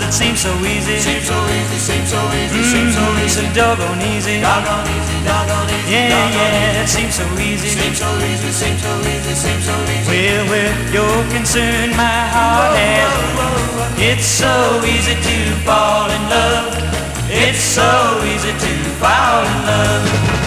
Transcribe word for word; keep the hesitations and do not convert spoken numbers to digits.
It seems so easy. Seems so easy, seems so easy, seems so Mm, easy. so doggone easy. Doggone easy, doggone easy, Yeah, doggone yeah, it seems so easy. easy. Seems so easy, seems so easy, seems so easy. Well, where you're concerned, my heart has. It's so easy to fall in love. It's so easy to fall in love.